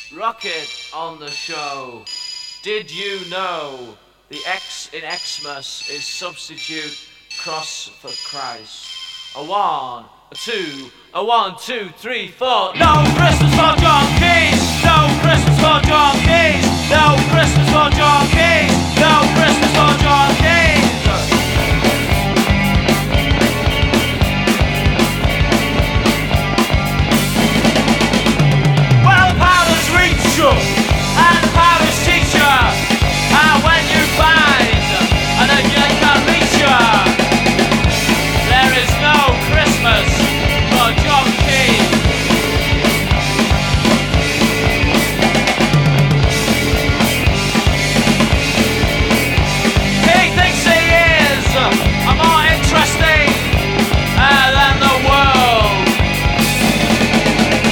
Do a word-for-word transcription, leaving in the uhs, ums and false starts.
Rocket on the show. Did you know the X in Xmas is substitute cross for Christ? A one, a two, a one, two, three, four. No Christmas for John.